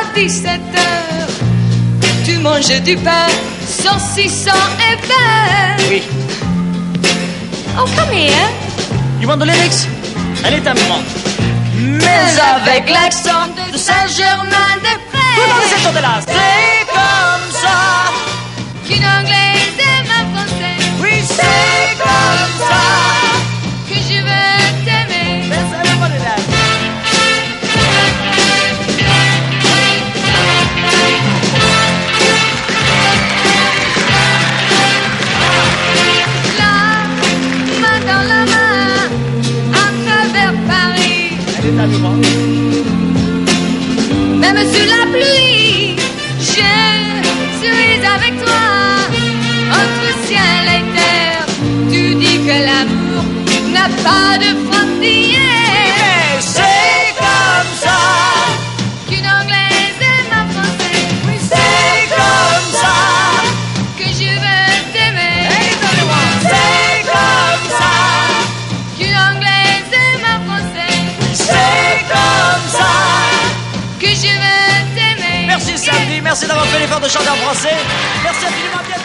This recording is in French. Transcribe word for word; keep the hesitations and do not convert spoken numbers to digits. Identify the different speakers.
Speaker 1: dix-sept heures, tu manges du pain saucisson et beurre.
Speaker 2: Oui.
Speaker 1: Oh, come here.
Speaker 2: You want the lyrics? Elle est à moi.
Speaker 1: Mais avec l'accent de Saint-Germain-des-Prés.
Speaker 2: Tout dans le secteur de l'As.
Speaker 1: C'est comme ça qu'une Anglaise aime un Français.
Speaker 2: Oui,
Speaker 1: C'est comme ça que je veux t'aimer.
Speaker 2: That's everybody that.
Speaker 1: La main dans la main, à travers Paris.
Speaker 2: Elle est à moi.
Speaker 1: Même sous la pluie, je suis avec toi. Entre ciel et terre, tu dis que l'amour n'a pas de frontières. C'est comme ça qu'une Anglaise aime un Français. Oui, c'est comme ça que je veux t'aimer. C'est comme ça qu'une Anglaise aime un Français. C'est comme ça que je veux t'aimer.
Speaker 2: Merci Sandy, merci d'avoir fait l'effort de chanter en français. Merci infiniment.